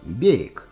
Берег.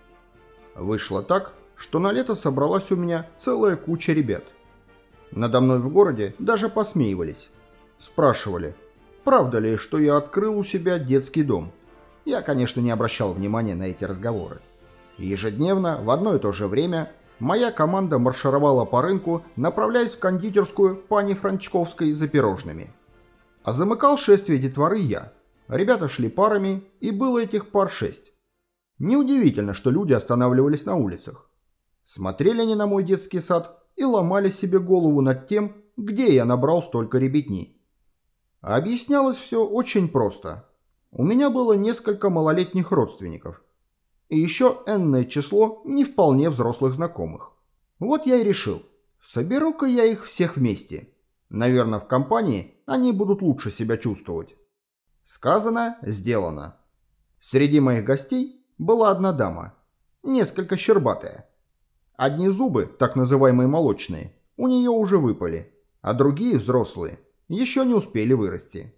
Вышло так, что на лето собралась у меня целая куча ребят. Надо мной в городе даже посмеивались. Спрашивали, правда ли, что я открыл у себя детский дом. Я, конечно, не обращал внимания на эти разговоры. Ежедневно, в одно и то же время, моя команда маршировала по рынку, направляясь в кондитерскую пани Франчковской за пирожными. А замыкал шествие детворы я. Ребята шли парами, и было этих пар 6. Неудивительно, что люди останавливались на улицах. Смотрели они на мой детский сад и ломали себе голову над тем, где я набрал столько ребятни. А объяснялось все очень просто. У меня было несколько малолетних родственников. И еще энное число не вполне взрослых знакомых. Вот я и решил, соберу-ка я их всех вместе. Наверное, в компании они будут лучше себя чувствовать. Сказано, сделано. Среди моих гостей была одна дама, несколько щербатая. Одни зубы, так называемые молочные, у нее уже выпали, а другие, взрослые, еще не успели вырасти.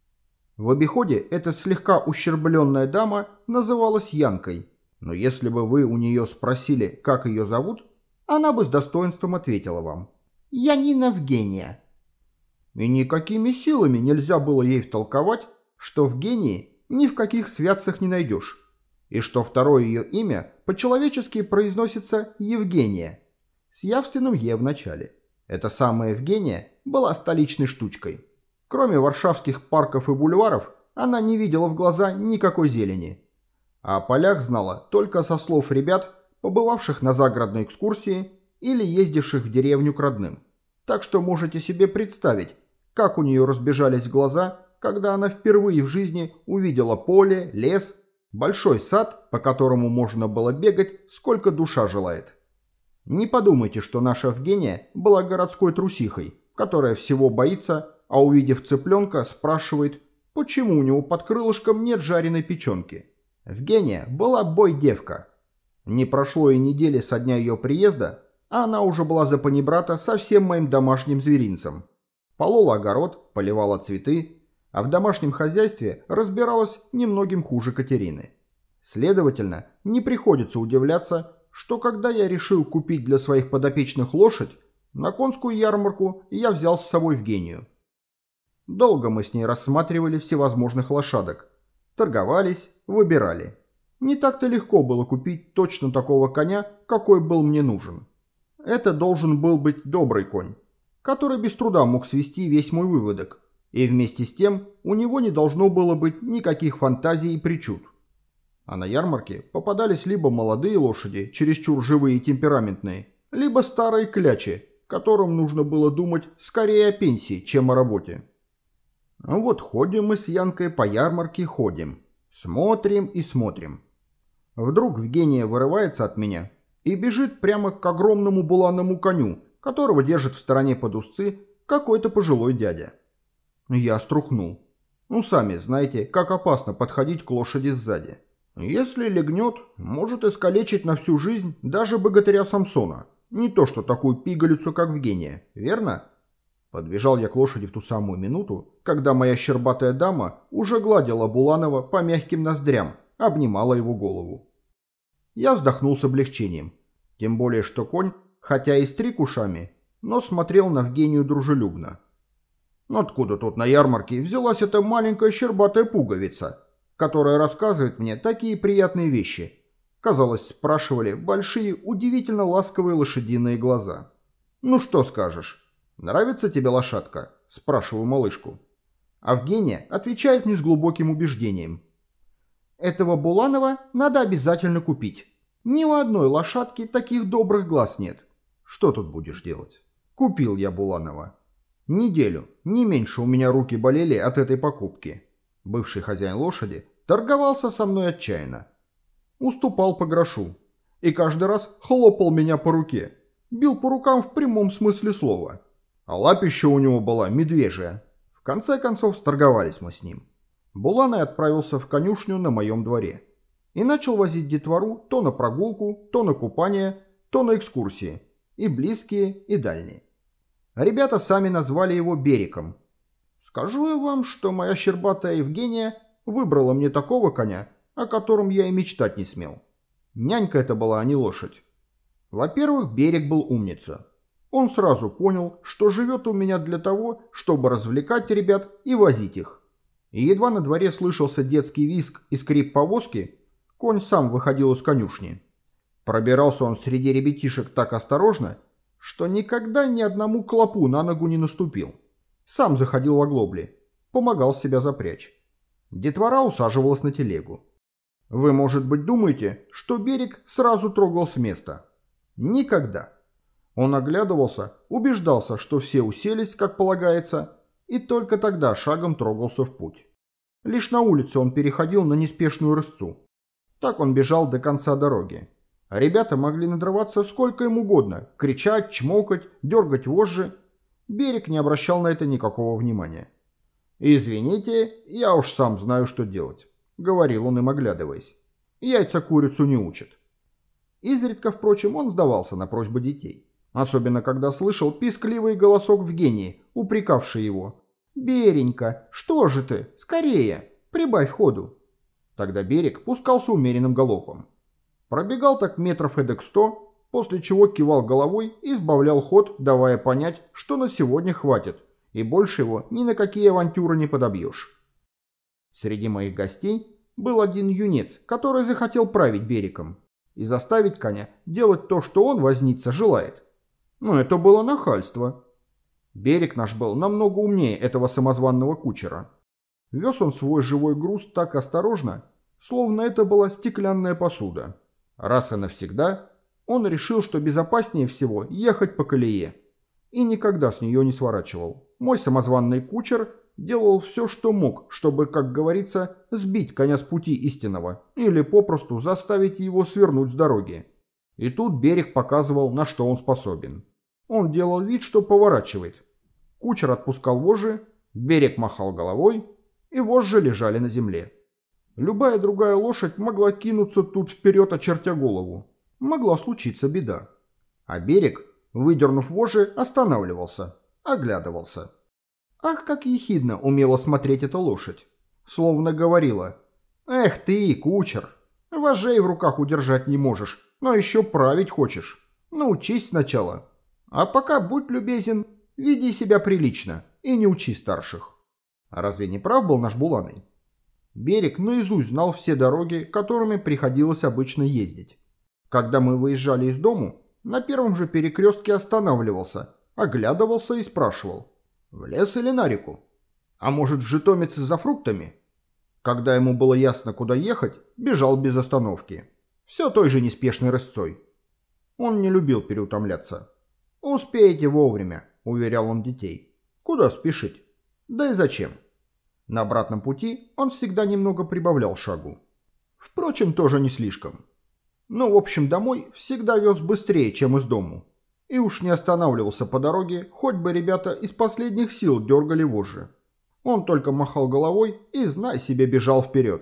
В обиходе эта слегка ущербленная дама называлась Янкой, но если бы вы у нее спросили, как ее зовут, она бы с достоинством ответила вам: «Янина Евгения». И никакими силами нельзя было ей втолковать, что в гении ни в каких святцах не найдешь, и что второе ее имя по-человечески произносится Евгения, с явственным «е» в начале. Эта самая Евгения была столичной штучкой. Кроме варшавских парков и бульваров, она не видела в глаза никакой зелени. А о полях знала только со слов ребят, побывавших на загородной экскурсии или ездивших в деревню к родным. Так что можете себе представить, как у нее разбежались глаза, когда она впервые в жизни увидела поле, лес, большой сад, по которому можно было бегать, сколько душа желает. Не подумайте, что наша Евгения была городской трусихой, которая всего боится, а увидев цыпленка, спрашивает, почему у него под крылышком нет жареной печенки. Евгения была бой-девка. Не прошло и недели со дня ее приезда, а она уже была за панибрата со всем моим домашним зверинцем. Полола огород, поливала цветы, а в домашнем хозяйстве разбиралась немногим хуже Катерины. Следовательно, не приходится удивляться, что когда я решил купить для своих подопечных лошадь, на конскую ярмарку я взял с собой Евгению. Долго мы с ней рассматривали всевозможных лошадок, торговались, выбирали. Не так-то легко было купить точно такого коня, какой был мне нужен. Это должен был быть добрый конь, который без труда мог свести весь мой выводок, и вместе с тем у него не должно было быть никаких фантазий и причуд. А на ярмарке попадались либо молодые лошади, чересчур живые и темпераментные, либо старые клячи, которым нужно было думать скорее о пенсии, чем о работе. Вот ходим мы с Янкой по ярмарке, ходим, смотрим и смотрим. Вдруг Евгения вырывается от меня и бежит прямо к огромному буланому коню, которого держит в стороне под узцы какой-то пожилой дядя. Я струхнул. Сами знаете, как опасно подходить к лошади сзади. Если легнет, может искалечить на всю жизнь даже богатыря Самсона. Не то что такую пигалицу, как Евгения, верно? Подбежал я к лошади в ту самую минуту, когда моя щербатая дама уже гладила Буланова по мягким ноздрям, обнимала его голову. Я вздохнул с облегчением, тем более что конь, хотя и стриг ушами, но смотрел на Евгению дружелюбно. Откуда тут на ярмарке взялась эта маленькая щербатая пуговица, которая рассказывает мне такие приятные вещи? Казалось, спрашивали большие, удивительно ласковые лошадиные глаза. «Ну что скажешь? Нравится тебе лошадка?» – спрашиваю малышку. А Евгения отвечает мне с глубоким убеждением. «Этого Буланова надо обязательно купить. Ни у одной лошадки таких добрых глаз нет. Что тут будешь делать?» Купил я Буланова. Неделю, не меньше у меня руки болели от этой покупки. Бывший хозяин лошади торговался со мной отчаянно. Уступал по грошу. И каждый раз хлопал меня по руке. Бил по рукам в прямом смысле слова. А лапища у него была медвежья. В конце концов сторговались мы с ним. Буланый отправился в конюшню на моем дворе. И начал возить детвору то на прогулку, то на купание, то на экскурсии. И близкие, и дальние. Ребята сами назвали его Берегом. Скажу я вам, что моя щербатая Евгения выбрала мне такого коня, о котором я и мечтать не смел. Нянька это была, а не лошадь. Во-первых, Берег был умница. Он сразу понял, что живет у меня для того, чтобы развлекать ребят и возить их. И едва на дворе слышался детский визг и скрип повозки, конь сам выходил из конюшни. Пробирался он среди ребятишек так осторожно, что никогда ни одному клопу на ногу не наступил. Сам заходил в оглобли, помогал себя запрячь. Детвора усаживалась на телегу. Вы, может быть, думаете, что Берег сразу трогал с места. Никогда. Он оглядывался, убеждался, что все уселись, как полагается, и только тогда шагом трогался в путь. Лишь на улице он переходил на неспешную рысцу. Так он бежал до конца дороги. А ребята могли надрываться сколько им угодно, кричать, чмокать, дергать вожжи. Берег не обращал на это никакого внимания. «Извините, я уж сам знаю, что делать», — говорил он им, оглядываясь. «Яйца курицу не учат». Изредка, впрочем, он сдавался на просьбы детей. Особенно, когда слышал пискливый голосок Евгении, упрекавший его. «Беренька, что же ты? Скорее! Прибавь ходу!» Тогда Берег пускался умеренным галопом. Пробегал так метров эдак 100, после чего кивал головой и сбавлял ход, давая понять, что на сегодня хватит, и больше его ни на какие авантюры не подобьешь. Среди моих гостей был один юнец, который захотел править Берегом и заставить коня делать то, что он, возница, желает. Но это было нахальство. Берег наш был намного умнее этого самозванного кучера. Вез он свой живой груз так осторожно, словно это была стеклянная посуда. Раз и навсегда он решил, что безопаснее всего ехать по колее. И никогда с нее не сворачивал. Мой самозванный кучер делал все, что мог, чтобы, как говорится, сбить коня с пути истинного или попросту заставить его свернуть с дороги. И тут Берег показывал, на что он способен. Он делал вид, что поворачивает. Кучер отпускал вожжи, Берег махал головой, и вожжи лежали на земле. Любая другая лошадь могла кинуться тут вперед, очертя голову. Могла случиться беда. А Берег, выдернув вожжи, останавливался, оглядывался. Ах, как ехидно умела смотреть эта лошадь. Словно говорила: «Эх ты, кучер, вожжей в руках удержать не можешь, но еще править хочешь. Научись сначала. А пока, будь любезен, веди себя прилично и не учи старших». А разве не прав был наш Буланый? Берег наизусть знал все дороги, которыми приходилось обычно ездить. Когда мы выезжали из дому, на первом же перекрестке останавливался, оглядывался и спрашивал: «В лес или на реку? А может, в Житомице за фруктами?» Когда ему было ясно, куда ехать, бежал без остановки. Все той же неспешной рысцой. Он не любил переутомляться. «Успеете вовремя», — уверял он детей. «Куда спешить? Да и зачем?» На обратном пути он всегда немного прибавлял шагу. Впрочем, тоже не слишком. Но, в общем, домой всегда вез быстрее, чем из дому. И уж не останавливался по дороге, хоть бы ребята из последних сил дергали вожжи. Он только махал головой и, знай себе, бежал вперед.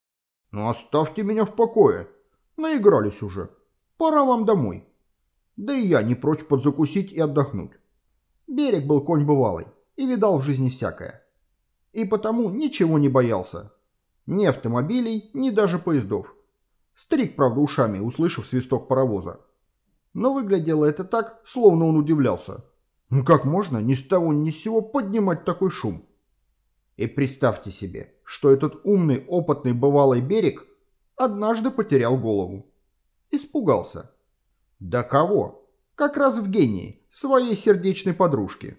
«Ну оставьте меня в покое. Наигрались уже. Пора вам домой». Да и я не прочь подзакусить и отдохнуть. Берег был конь бывалый и видал в жизни всякое. И потому ничего не боялся. Ни автомобилей, ни даже поездов. Стриг, правда, ушами, услышав свисток паровоза. Но выглядело это так, словно он удивлялся. Ну как можно ни с того ни с сего поднимать такой шум? И представьте себе, что этот умный, опытный, бывалый Берег однажды потерял голову. Испугался. Да кого? Как раз Евгении, своей сердечной подружки.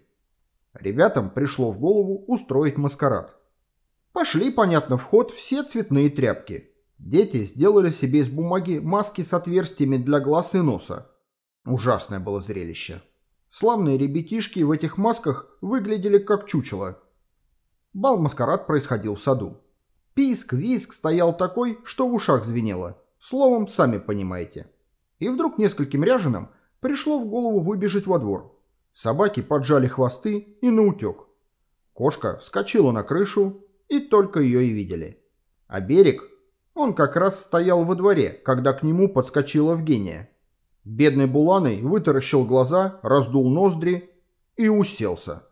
Ребятам пришло в голову устроить маскарад. Пошли, понятно, в ход все цветные тряпки. Дети сделали себе из бумаги маски с отверстиями для глаз и носа. Ужасное было зрелище. Славные ребятишки в этих масках выглядели как чучело. Бал-маскарад происходил в саду. Писк-виск стоял такой, что в ушах звенело. Словом, сами понимаете. И вдруг нескольким ряженым пришло в голову выбежать во двор. Собаки поджали хвосты и наутек. Кошка вскочила на крышу, и только ее и видели. А Берег, он как раз стоял во дворе, когда к нему подскочила Евгения. Бедный Буланый вытаращил глаза, раздул ноздри и уселся.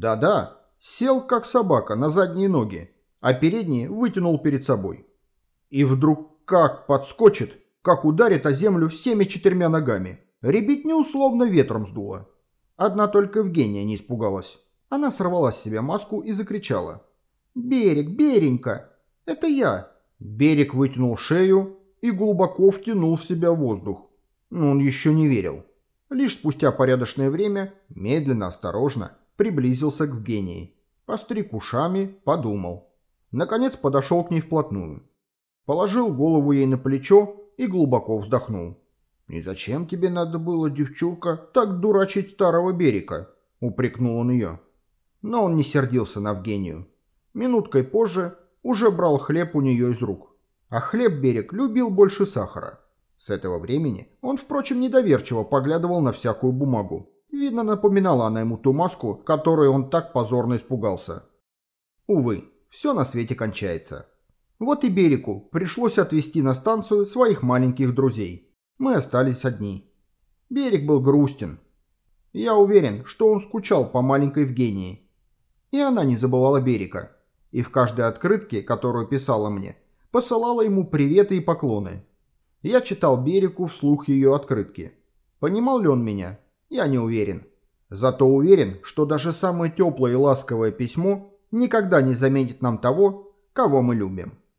Да-да, сел как собака на задние ноги, а передние вытянул перед собой. И вдруг как подскочит, как ударит о землю всеми четырьмя ногами. Ребятню условно ветром сдуло. Одна только Евгения не испугалась. Она сорвала с себя маску и закричала. «Берег, Беренька, это я!» Берег вытянул шею и глубоко втянул в себя воздух. Но он еще не верил. Лишь спустя порядочное время, медленно, осторожно, приблизился к Евгении. Постриг ушами, подумал. Наконец подошел к ней вплотную. Положил голову ей на плечо и глубоко вздохнул. «И зачем тебе надо было, девчулка, так дурачить старого Берега?» — упрекнул он ее. Но он не сердился на Евгению. Минуткой позже уже брал хлеб у нее из рук. А хлеб Берег любил больше сахара. С этого времени он, впрочем, недоверчиво поглядывал на всякую бумагу. Видно, напоминала она ему ту маску, которой он так позорно испугался. Увы, все на свете кончается. Вот и Берегу пришлось отвезти на станцию своих маленьких друзей. Мы остались одни. Берег был грустен. Я уверен, что он скучал по маленькой Евгении. И она не забывала Берега. И в каждой открытке, которую писала мне, посылала ему приветы и поклоны. Я читал Берегу вслух ее открытки. Понимал ли он меня? Я не уверен. Зато уверен, что даже самое теплое и ласковое письмо никогда не заменит нам того, кого мы любим.